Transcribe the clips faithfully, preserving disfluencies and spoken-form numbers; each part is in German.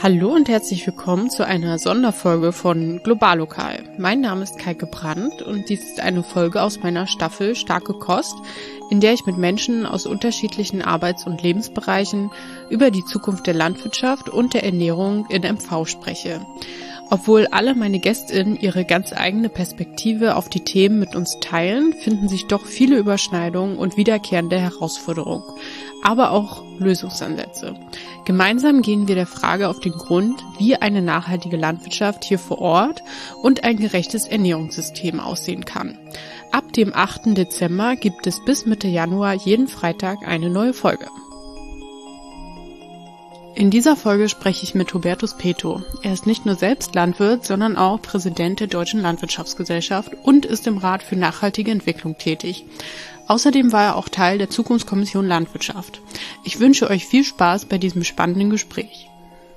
Hallo und herzlich willkommen zu einer Sonderfolge von Globallokal. Mein Name ist Kaike Brandt und dies ist eine Folge aus meiner Staffel Starke Kost, in der ich mit Menschen aus unterschiedlichen Arbeits- und Lebensbereichen über die Zukunft der Landwirtschaft und der Ernährung in M V spreche. Obwohl alle meine GästInnen ihre ganz eigene Perspektive auf die Themen mit uns teilen, finden sich doch viele Überschneidungen und wiederkehrende Herausforderungen, aber auch Lösungsansätze. Gemeinsam gehen wir der Frage auf den Grund, wie eine nachhaltige Landwirtschaft hier vor Ort und ein gerechtes Ernährungssystem aussehen kann. Ab dem achten Dezember gibt es bis Mitte Januar jeden Freitag eine neue Folge. In dieser Folge spreche ich mit Hubertus Peto. Er ist nicht nur selbst Landwirt, sondern auch Präsident der Deutschen Landwirtschaftsgesellschaft und ist im Rat für nachhaltige Entwicklung tätig. Außerdem war er auch Teil der Zukunftskommission Landwirtschaft. Ich wünsche euch viel Spaß bei diesem spannenden Gespräch.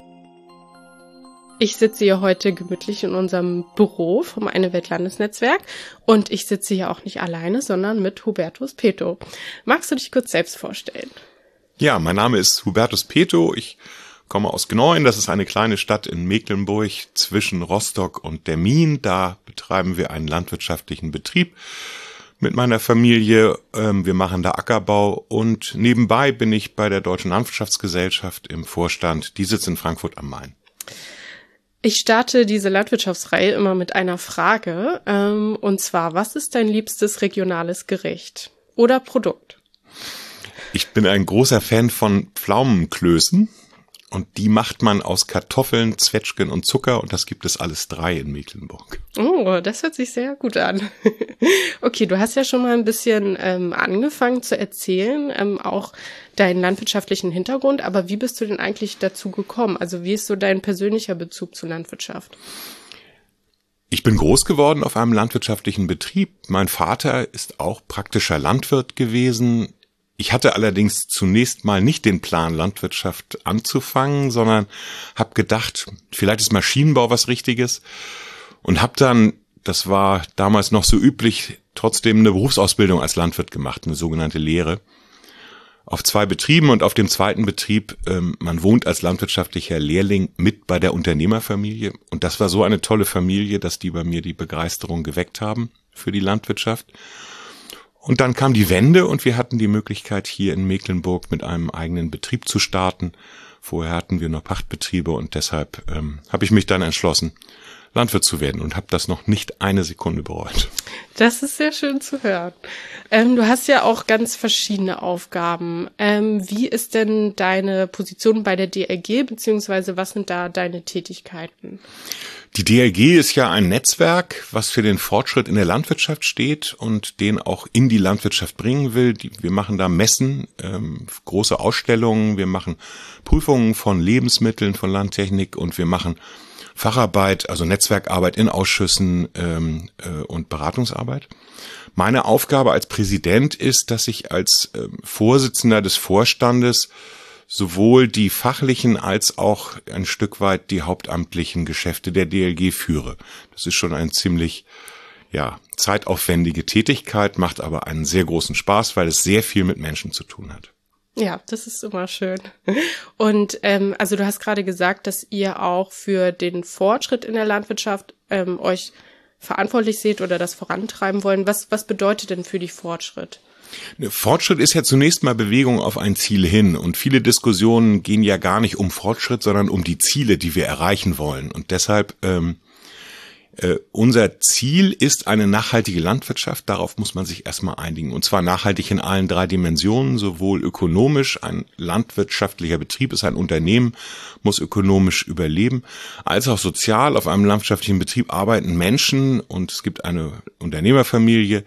Ich sitze hier heute gemütlich in unserem Büro vom Eine Welt Landesnetzwerk und ich sitze hier auch nicht alleine, sondern mit Hubertus Peto. Magst du dich kurz selbst vorstellen? Ja, mein Name ist Hubertus Peto. Ich komme aus Gneuen. Das ist eine kleine Stadt in Mecklenburg zwischen Rostock und der Mien. Da betreiben wir einen landwirtschaftlichen Betrieb mit meiner Familie. Wir machen da Ackerbau und nebenbei bin ich bei der Deutschen Landwirtschaftsgesellschaft im Vorstand. Die sitzt in Frankfurt am Main. Ich starte diese Landwirtschaftsreihe immer mit einer Frage, und zwar, was ist dein liebstes regionales Gericht oder Produkt? Ich bin ein großer Fan von Pflaumenklößen und die macht man aus Kartoffeln, Zwetschgen und Zucker und das gibt es alles drei in Mecklenburg. Oh, das hört sich sehr gut an. Okay, du hast ja schon mal ein bisschen ähm, angefangen zu erzählen, ähm, auch deinen landwirtschaftlichen Hintergrund, aber wie bist du denn eigentlich dazu gekommen? Also wie ist so dein persönlicher Bezug zur Landwirtschaft? Ich bin groß geworden auf einem landwirtschaftlichen Betrieb. Mein Vater ist auch praktischer Landwirt gewesen. Ich hatte allerdings zunächst mal nicht den Plan, Landwirtschaft anzufangen, sondern habe gedacht, vielleicht ist Maschinenbau was Richtiges und habe dann, das war damals noch so üblich, trotzdem eine Berufsausbildung als Landwirt gemacht, eine sogenannte Lehre, auf zwei Betrieben und auf dem zweiten Betrieb, ähm, man wohnt als landwirtschaftlicher Lehrling mit bei der Unternehmerfamilie und das war so eine tolle Familie, dass die bei mir die Begeisterung geweckt haben für die Landwirtschaft. Und dann kam die Wende und wir hatten die Möglichkeit, hier in Mecklenburg mit einem eigenen Betrieb zu starten. Vorher hatten wir nur Pachtbetriebe und deshalb ähm, habe ich mich dann entschlossen, Landwirt zu werden und habe das noch nicht eine Sekunde bereut. Das ist sehr schön zu hören. Ähm, du hast ja auch ganz verschiedene Aufgaben. Ähm, wie ist denn deine Position bei der D L G, beziehungsweise was sind da deine Tätigkeiten? Die D L G ist ja ein Netzwerk, was für den Fortschritt in der Landwirtschaft steht und den auch in die Landwirtschaft bringen will. Wir machen da Messen, ähm, große Ausstellungen, wir machen Prüfungen von Lebensmitteln, von Landtechnik und wir machen Facharbeit, also Netzwerkarbeit in Ausschüssen ähm, äh, und Beratungsarbeit. Meine Aufgabe als Präsident ist, dass ich als äh, Vorsitzender des Vorstandes sowohl die fachlichen als auch ein Stück weit die hauptamtlichen Geschäfte der D L G führe. Das ist schon eine ziemlich, ja, zeitaufwendige Tätigkeit, macht aber einen sehr großen Spaß, weil es sehr viel mit Menschen zu tun hat. Ja, das ist immer schön. Und ähm, also du hast gerade gesagt, dass ihr auch für den Fortschritt in der Landwirtschaft ähm, euch verantwortlich seht oder das vorantreiben wollen. Was, was bedeutet denn für dich Fortschritt? Fortschritt ist ja zunächst mal Bewegung auf ein Ziel hin und viele Diskussionen gehen ja gar nicht um Fortschritt, sondern um die Ziele, die wir erreichen wollen und deshalb ähm, äh, unser Ziel ist eine nachhaltige Landwirtschaft, darauf muss man sich erstmal einigen und zwar nachhaltig in allen drei Dimensionen, sowohl ökonomisch, ein landwirtschaftlicher Betrieb ist ein Unternehmen, muss ökonomisch überleben, als auch sozial, auf einem landwirtschaftlichen Betrieb arbeiten Menschen und es gibt eine Unternehmerfamilie,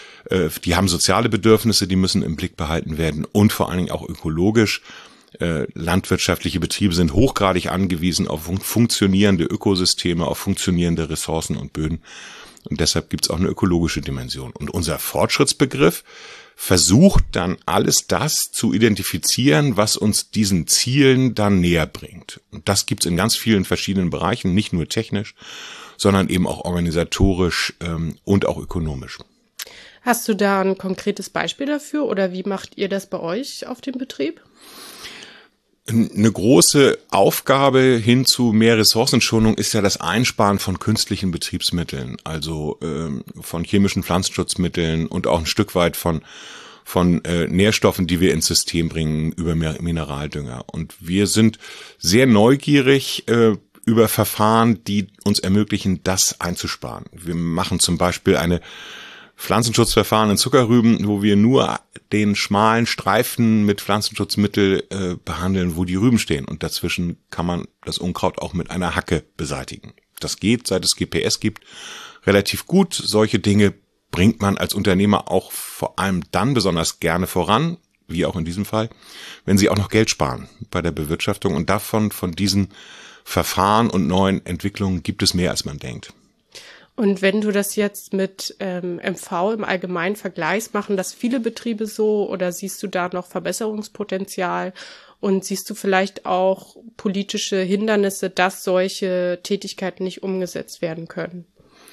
die haben soziale Bedürfnisse, die müssen im Blick behalten werden und vor allen Dingen auch ökologisch. Äh, landwirtschaftliche Betriebe sind hochgradig angewiesen auf fun- funktionierende Ökosysteme, auf funktionierende Ressourcen und Böden. Und deshalb gibt es auch eine ökologische Dimension. Und unser Fortschrittsbegriff versucht dann alles das zu identifizieren, was uns diesen Zielen dann näher bringt. Und das gibt es in ganz vielen verschiedenen Bereichen, nicht nur technisch, sondern eben auch organisatorisch ähm, und auch ökonomisch. Hast du da ein konkretes Beispiel dafür oder wie macht ihr das bei euch auf dem Betrieb? Eine große Aufgabe hin zu mehr Ressourcenschonung ist ja das Einsparen von künstlichen Betriebsmitteln, also ähm, von chemischen Pflanzenschutzmitteln und auch ein Stück weit von von äh, Nährstoffen, die wir ins System bringen über Mineraldünger. Und wir sind sehr neugierig äh, über Verfahren, die uns ermöglichen, das einzusparen. Wir machen zum Beispiel eine Pflanzenschutzverfahren in Zuckerrüben, wo wir nur den schmalen Streifen mit Pflanzenschutzmittel äh, behandeln, wo die Rüben stehen. Und dazwischen kann man das Unkraut auch mit einer Hacke beseitigen. Das geht, seit es G P S gibt, relativ gut. Solche Dinge bringt man als Unternehmer auch vor allem dann besonders gerne voran, wie auch in diesem Fall, wenn sie auch noch Geld sparen bei der Bewirtschaftung. Und davon, von diesen Verfahren und neuen Entwicklungen gibt es mehr, als man denkt. Und wenn du das jetzt mit ähm, M V im Allgemeinen vergleichst, machen das viele Betriebe so oder siehst du da noch Verbesserungspotenzial und siehst du vielleicht auch politische Hindernisse, dass solche Tätigkeiten nicht umgesetzt werden können?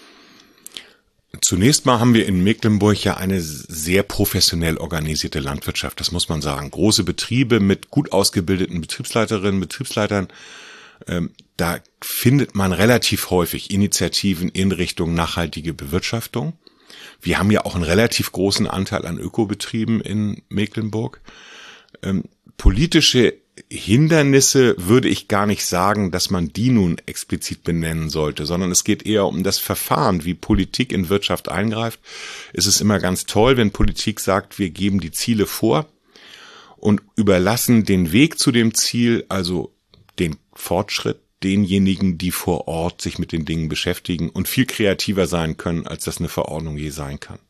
Zunächst mal haben wir in Mecklenburg ja eine sehr professionell organisierte Landwirtschaft, das muss man sagen. Große Betriebe mit gut ausgebildeten Betriebsleiterinnen, Betriebsleitern. Ähm, da findet man relativ häufig Initiativen in Richtung nachhaltige Bewirtschaftung. Wir haben ja auch einen relativ großen Anteil an Ökobetrieben in Mecklenburg. Ähm, politische Hindernisse würde ich gar nicht sagen, dass man die nun explizit benennen sollte, sondern es geht eher um das Verfahren, wie Politik in Wirtschaft eingreift. Es ist immer ganz toll, wenn Politik sagt, wir geben die Ziele vor und überlassen den Weg zu dem Ziel, also den Fortschritt, denjenigen, die vor Ort sich mit den Dingen beschäftigen und viel kreativer sein können, als das eine Verordnung je sein kann.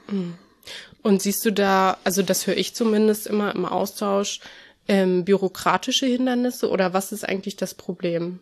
Und siehst du da, also das höre ich zumindest immer im Austausch, ähm, bürokratische Hindernisse oder was ist eigentlich das Problem?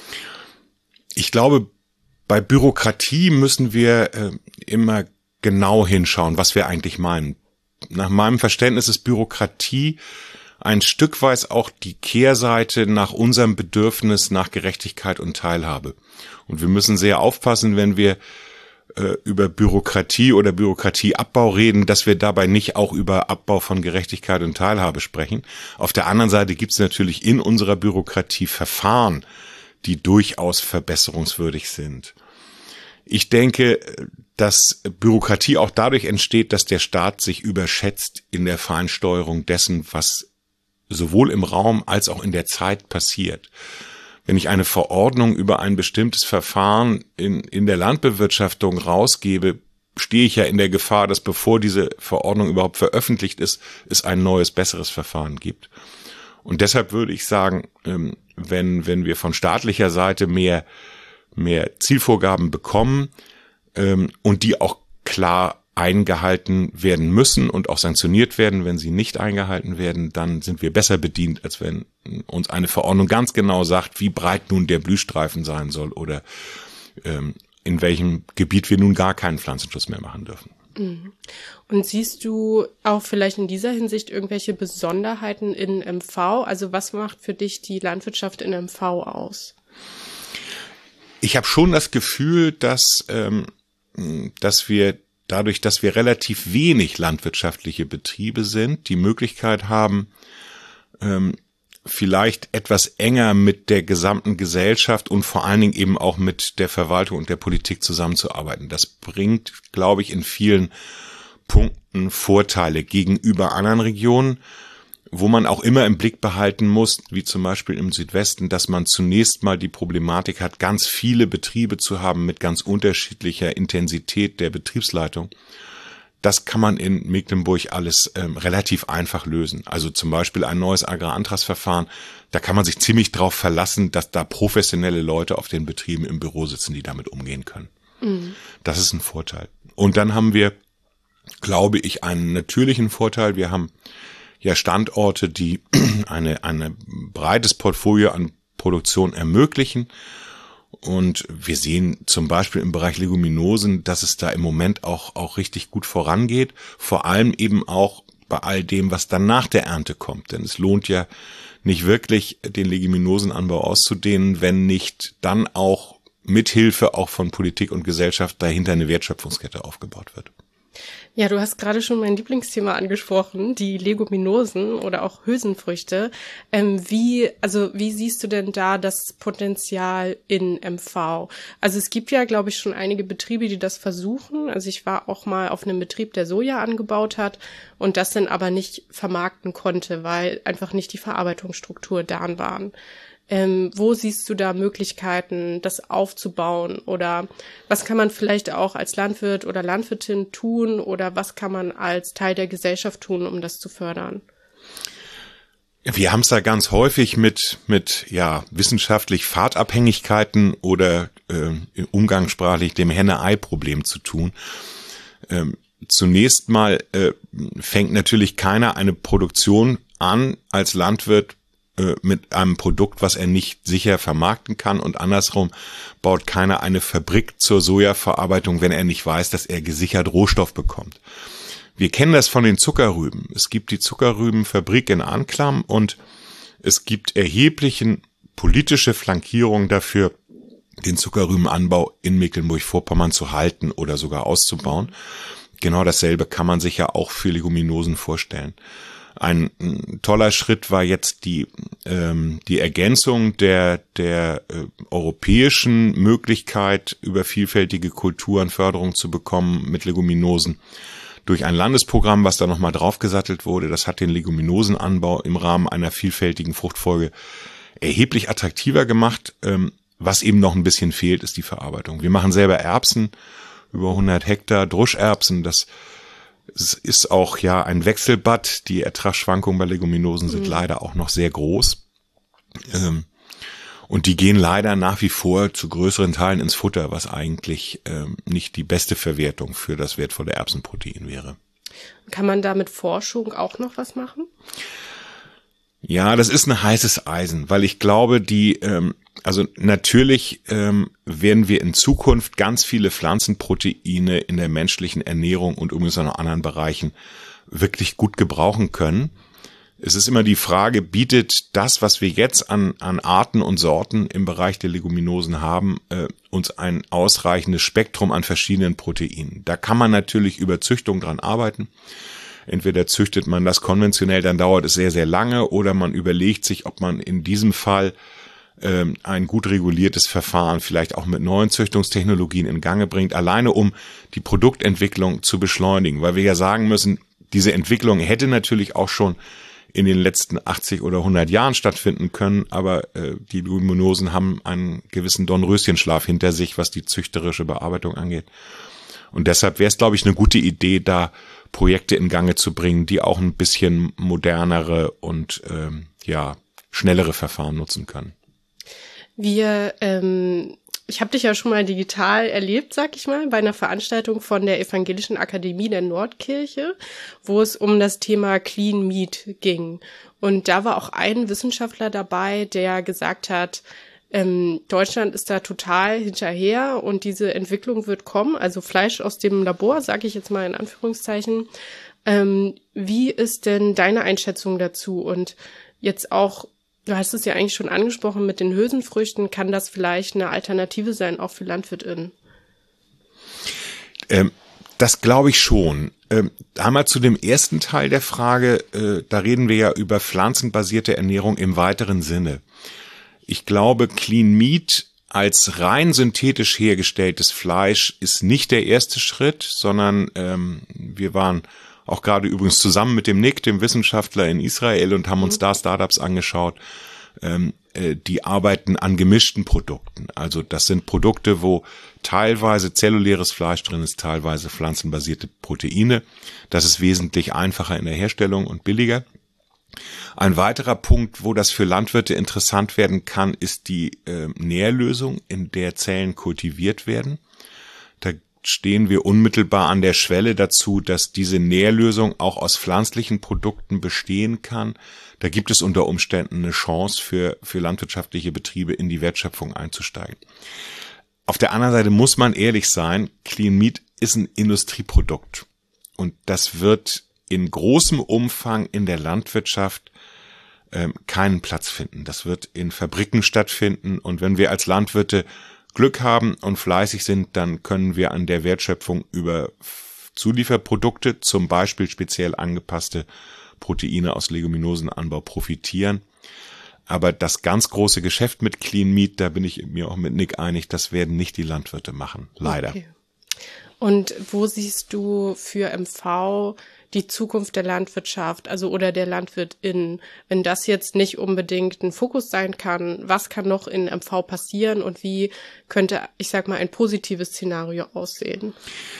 Ich glaube, bei Bürokratie müssen wir äh, immer genau hinschauen, was wir eigentlich meinen. Nach meinem Verständnis ist Bürokratie ein Stück weit auch die Kehrseite nach unserem Bedürfnis nach Gerechtigkeit und Teilhabe. Und wir müssen sehr aufpassen, wenn wir äh, über Bürokratie oder Bürokratieabbau reden, dass wir dabei nicht auch über Abbau von Gerechtigkeit und Teilhabe sprechen. Auf der anderen Seite gibt es natürlich in unserer Bürokratie Verfahren, die durchaus verbesserungswürdig sind. Ich denke, dass Bürokratie auch dadurch entsteht, dass der Staat sich überschätzt in der Feinsteuerung dessen, was sowohl im Raum als auch in der Zeit passiert. Wenn ich eine Verordnung über ein bestimmtes Verfahren in, in der Landbewirtschaftung rausgebe, stehe ich ja in der Gefahr, dass bevor diese Verordnung überhaupt veröffentlicht ist, es ein neues, besseres Verfahren gibt. Und deshalb würde ich sagen, wenn, wenn wir von staatlicher Seite mehr, mehr Zielvorgaben bekommen und die auch klar eingehalten werden müssen und auch sanktioniert werden, wenn sie nicht eingehalten werden, dann sind wir besser bedient, als wenn uns eine Verordnung ganz genau sagt, wie breit nun der Blühstreifen sein soll oder ähm, in welchem Gebiet wir nun gar keinen Pflanzenschutz mehr machen dürfen. Und siehst du auch vielleicht in dieser Hinsicht irgendwelche Besonderheiten in M V? Also was macht für dich die Landwirtschaft in M V aus? Ich habe schon das Gefühl, dass, ähm, dass wir dadurch, dass wir relativ wenig landwirtschaftliche Betriebe sind, die Möglichkeit haben, ähm, vielleicht etwas enger mit der gesamten Gesellschaft und vor allen Dingen eben auch mit der Verwaltung und der Politik zusammenzuarbeiten. Das bringt, glaube ich, in vielen Punkten Vorteile gegenüber anderen Regionen, wo man auch immer im Blick behalten muss, wie zum Beispiel im Südwesten, dass man zunächst mal die Problematik hat, ganz viele Betriebe zu haben mit ganz unterschiedlicher Intensität der Betriebsleitung. Das kann man in Mecklenburg alles ähm, relativ einfach lösen. Also zum Beispiel ein neues Agrarantragsverfahren, da kann man sich ziemlich drauf verlassen, dass da professionelle Leute auf den Betrieben im Büro sitzen, die damit umgehen können. Mhm. Das ist ein Vorteil. Und dann haben wir, glaube ich, einen natürlichen Vorteil. Wir haben ja Standorte, die eine, eine breites Portfolio an Produktion ermöglichen. Und wir sehen zum Beispiel im Bereich Leguminosen, dass es da im Moment auch, auch richtig gut vorangeht. Vor allem eben auch bei all dem, was dann nach der Ernte kommt. Denn es lohnt ja nicht wirklich, den Leguminosenanbau auszudehnen, wenn nicht dann auch mithilfe auch von Politik und Gesellschaft dahinter eine Wertschöpfungskette aufgebaut wird. Ja, du hast gerade schon mein Lieblingsthema angesprochen, die Leguminosen oder auch Hülsenfrüchte. Ähm, wie, also wie siehst du denn da das Potenzial in M V? Also es gibt ja, glaube ich, schon einige Betriebe, die das versuchen. Also ich war auch mal auf einem Betrieb, der Soja angebaut hat und das dann aber nicht vermarkten konnte, weil einfach nicht die Verarbeitungsstruktur da waren. Ähm, wo siehst du da Möglichkeiten, das aufzubauen? Oder was kann man vielleicht auch als Landwirt oder Landwirtin tun? Oder was kann man als Teil der Gesellschaft tun, um das zu fördern? Wir haben es da ganz häufig mit mit ja wissenschaftlich Fahrtabhängigkeiten oder äh, umgangssprachlich dem Henne-Ei-Problem zu tun. Ähm, zunächst mal äh, fängt natürlich keiner eine Produktion an als Landwirt mit einem Produkt, was er nicht sicher vermarkten kann, und andersrum baut keiner eine Fabrik zur Sojaverarbeitung, wenn er nicht weiß, dass er gesichert Rohstoff bekommt. Wir kennen das von den Zuckerrüben. Es gibt die Zuckerrübenfabrik in Anklam und es gibt erheblichen politische Flankierung dafür, den Zuckerrübenanbau in Mecklenburg-Vorpommern zu halten oder sogar auszubauen. Genau dasselbe kann man sich ja auch für Leguminosen vorstellen. Ein toller Schritt war jetzt die ähm, die Ergänzung der der äh, europäischen Möglichkeit, über vielfältige Kulturen Förderung zu bekommen mit Leguminosen durch ein Landesprogramm, was da nochmal draufgesattelt wurde. Das hat den Leguminosenanbau im Rahmen einer vielfältigen Fruchtfolge erheblich attraktiver gemacht. Ähm, was eben noch ein bisschen fehlt, ist die Verarbeitung. Wir machen selber Erbsen, über hundert Hektar Druscherbsen. Das Es ist auch ja ein Wechselbad. Die Ertragsschwankungen bei Leguminosen sind mhm. leider auch noch sehr groß. Ähm, und die gehen leider nach wie vor zu größeren Teilen ins Futter, was eigentlich ähm, nicht die beste Verwertung für das wertvolle Erbsenprotein wäre. Kann man da mit Forschung auch noch was machen? Ja, das ist ein heißes Eisen, weil ich glaube, die, ähm, also natürlich ähm, werden wir in Zukunft ganz viele Pflanzenproteine in der menschlichen Ernährung und übrigens auch in anderen Bereichen wirklich gut gebrauchen können. Es ist immer die Frage, bietet das, was wir jetzt an, an Arten und Sorten im Bereich der Leguminosen haben, äh, uns ein ausreichendes Spektrum an verschiedenen Proteinen? Da kann man natürlich über Züchtung dran arbeiten. Entweder züchtet man das konventionell, dann dauert es sehr, sehr lange, oder man überlegt sich, ob man in diesem Fall ähm, ein gut reguliertes Verfahren vielleicht auch mit neuen Züchtungstechnologien in Gange bringt, alleine um die Produktentwicklung zu beschleunigen. Weil wir ja sagen müssen, diese Entwicklung hätte natürlich auch schon in den letzten achtzig oder hundert Jahren stattfinden können, aber äh, die Leguminosen haben einen gewissen Dornröschenschlaf hinter sich, was die züchterische Bearbeitung angeht. Und deshalb wäre es, glaube ich, eine gute Idee, da Projekte in Gange zu bringen, die auch ein bisschen modernere und ähm, ja schnellere Verfahren nutzen können. Wir, ähm, ich habe dich ja schon mal digital erlebt, sag ich mal, bei einer Veranstaltung von der Evangelischen Akademie der Nordkirche, wo es um das Thema Clean Meat ging. Und da war auch ein Wissenschaftler dabei, der gesagt hat, Ähm, Deutschland ist da total hinterher und diese Entwicklung wird kommen, also Fleisch aus dem Labor, sage ich jetzt mal in Anführungszeichen. Ähm, wie ist denn deine Einschätzung dazu? Und jetzt auch, du hast es ja eigentlich schon angesprochen mit den Hülsenfrüchten, kann das vielleicht eine Alternative sein, auch für LandwirtInnen? Ähm, das glaube ich schon. Ähm, einmal zu dem ersten Teil der Frage, äh, da reden wir ja über pflanzenbasierte Ernährung im weiteren Sinne. Ich glaube, Clean Meat als rein synthetisch hergestelltes Fleisch ist nicht der erste Schritt, sondern ähm, wir waren auch gerade übrigens zusammen mit dem Nick, dem Wissenschaftler in Israel, und haben uns da Startups angeschaut, ähm, äh, die arbeiten an gemischten Produkten. Also das sind Produkte, wo teilweise zelluläres Fleisch drin ist, teilweise pflanzenbasierte Proteine. Das ist wesentlich einfacher in der Herstellung und billiger. Ein weiterer Punkt, wo das für Landwirte interessant werden kann, ist die äh, Nährlösung, in der Zellen kultiviert werden. Da stehen wir unmittelbar an der Schwelle dazu, dass diese Nährlösung auch aus pflanzlichen Produkten bestehen kann. Da gibt es unter Umständen eine Chance für, für landwirtschaftliche Betriebe, in die Wertschöpfung einzusteigen. Auf der anderen Seite muss man ehrlich sein, Clean Meat ist ein Industrieprodukt. Und das wird in großem Umfang in der Landwirtschaft ähm, keinen Platz finden. Das wird in Fabriken stattfinden, und wenn wir als Landwirte Glück haben und fleißig sind, dann können wir an der Wertschöpfung über Zulieferprodukte, zum Beispiel speziell angepasste Proteine aus Leguminosenanbau, profitieren. Aber das ganz große Geschäft mit Clean Meat, da bin ich mir auch mit Nick einig, das werden nicht die Landwirte machen, leider. Okay. Und wo siehst du für M V die Zukunft der Landwirtschaft, also oder der Landwirtin, wenn das jetzt nicht unbedingt ein Fokus sein kann? Was kann noch in M V passieren und wie könnte, ich sag mal, ein positives Szenario aussehen?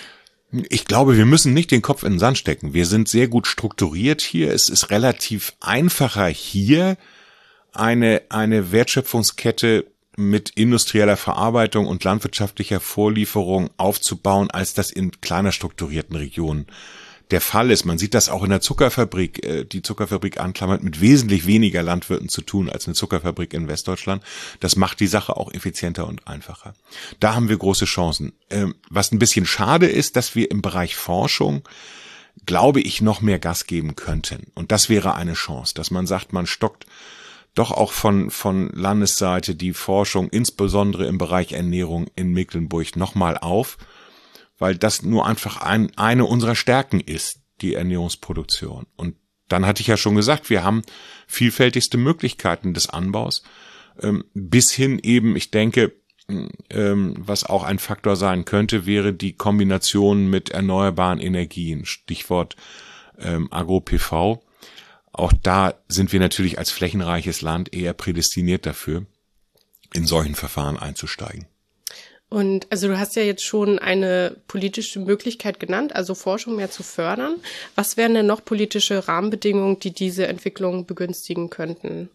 Ich glaube, wir müssen nicht den Kopf in den Sand stecken. Wir sind sehr gut strukturiert hier. Es ist relativ einfacher hier, eine eine Wertschöpfungskette mit industrieller Verarbeitung und landwirtschaftlicher Vorlieferung aufzubauen, als das in kleiner strukturierten Regionen der Fall ist. Man sieht das auch in der Zuckerfabrik. Die Zuckerfabrik anklammert mit wesentlich weniger Landwirten zu tun als eine Zuckerfabrik in Westdeutschland. Das macht die Sache auch effizienter und einfacher. Da haben wir große Chancen. Was ein bisschen schade ist, dass wir im Bereich Forschung, glaube ich, noch mehr Gas geben könnten. Und das wäre eine Chance, dass man sagt, man stockt doch auch von von Landesseite die Forschung, insbesondere im Bereich Ernährung in Mecklenburg, nochmal auf, weil das nur einfach ein, eine unserer Stärken ist, die Ernährungsproduktion. Und dann hatte ich ja schon gesagt, wir haben vielfältigste Möglichkeiten des Anbaus, ähm, bis hin eben, ich denke, ähm, was auch ein Faktor sein könnte, wäre die Kombination mit erneuerbaren Energien, Stichwort ähm, Agro-P V. Auch da sind wir natürlich als flächenreiches Land eher prädestiniert dafür, in solchen Verfahren einzusteigen. Und also du hast ja jetzt schon eine politische Möglichkeit genannt, also Forschung mehr zu fördern. Was wären denn noch politische Rahmenbedingungen, die diese Entwicklung begünstigen könnten?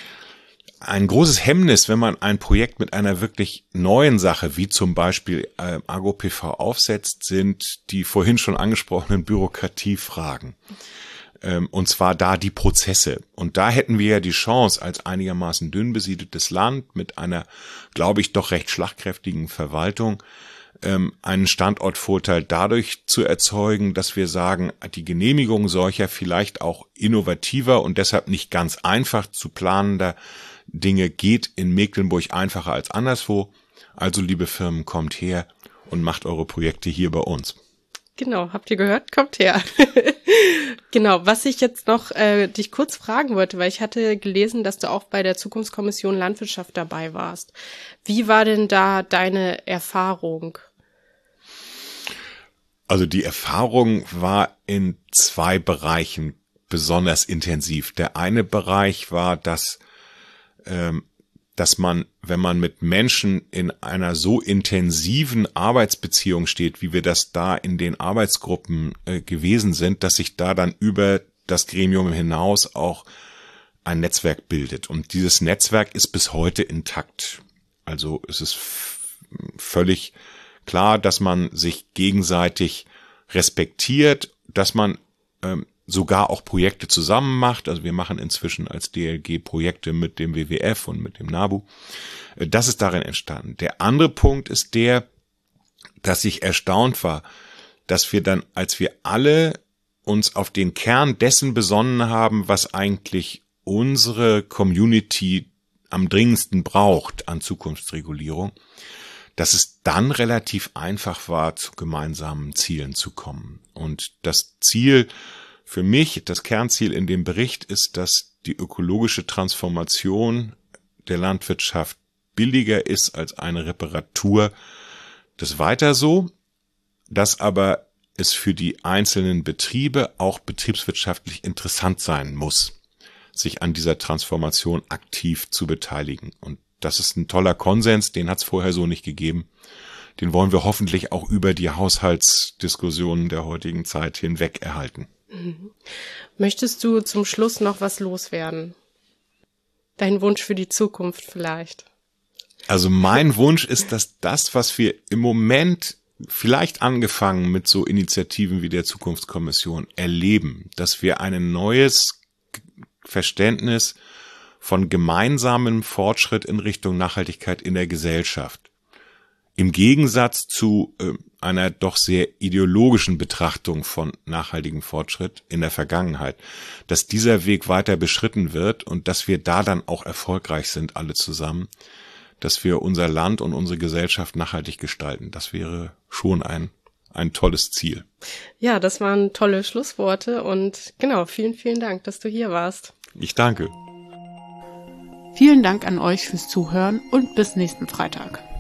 Ein großes Hemmnis, wenn man ein Projekt mit einer wirklich neuen Sache, wie zum Beispiel äh, Agro-P V aufsetzt, sind die vorhin schon angesprochenen Bürokratiefragen. Und zwar da die Prozesse. Und da hätten wir ja die Chance, als einigermaßen dünn besiedeltes Land mit einer, glaube ich, doch recht schlagkräftigen Verwaltung, einen Standortvorteil dadurch zu erzeugen, dass wir sagen, die Genehmigung solcher vielleicht auch innovativer und deshalb nicht ganz einfach zu planender Dinge geht in Mecklenburg einfacher als anderswo. Also, liebe Firmen, kommt her und macht eure Projekte hier bei uns. Genau, habt ihr gehört? Kommt her. Genau, was ich jetzt noch äh, dich kurz fragen wollte, weil ich hatte gelesen, dass du auch bei der Zukunftskommission Landwirtschaft dabei warst. Wie war denn da deine Erfahrung? Also die Erfahrung war in zwei Bereichen besonders intensiv. Der eine Bereich war, dass ähm, dass man, wenn man mit Menschen in einer so intensiven Arbeitsbeziehung steht, wie wir das da in den Arbeitsgruppen äh, gewesen sind, dass sich da dann über das Gremium hinaus auch ein Netzwerk bildet. Und dieses Netzwerk ist bis heute intakt. Also es ist f- völlig klar, dass man sich gegenseitig respektiert, dass man ähm, sogar auch Projekte zusammen macht. Also wir machen inzwischen als D L G Projekte mit dem W W F und mit dem NABU. Das ist darin entstanden. Der andere Punkt ist der, dass ich erstaunt war, dass wir dann, als wir alle uns auf den Kern dessen besonnen haben, was eigentlich unsere Community am dringendsten braucht an Zukunftsregulierung, dass es dann relativ einfach war, zu gemeinsamen Zielen zu kommen. Und das Ziel für mich, das Kernziel in dem Bericht ist, dass die ökologische Transformation der Landwirtschaft billiger ist als eine Reparatur. Das weiter so, dass aber es für die einzelnen Betriebe auch betriebswirtschaftlich interessant sein muss, sich an dieser Transformation aktiv zu beteiligen. Und das ist ein toller Konsens, den hat es vorher so nicht gegeben. Den wollen wir hoffentlich auch über die Haushaltsdiskussionen der heutigen Zeit hinweg erhalten. Möchtest du zum Schluss noch was loswerden? Dein Wunsch für die Zukunft vielleicht? Also mein Wunsch ist, dass das, was wir im Moment vielleicht angefangen mit so Initiativen wie der Zukunftskommission erleben, dass wir ein neues Verständnis von gemeinsamem Fortschritt in Richtung Nachhaltigkeit in der Gesellschaft im Gegensatz zu äh, einer doch sehr ideologischen Betrachtung von nachhaltigem Fortschritt in der Vergangenheit, dass dieser Weg weiter beschritten wird und dass wir da dann auch erfolgreich sind, alle zusammen, dass wir unser Land und unsere Gesellschaft nachhaltig gestalten. Das wäre schon ein ein tolles Ziel. Ja, das waren tolle Schlussworte und genau, vielen, vielen Dank, dass du hier warst. Ich danke. Vielen Dank an euch fürs Zuhören und bis nächsten Freitag.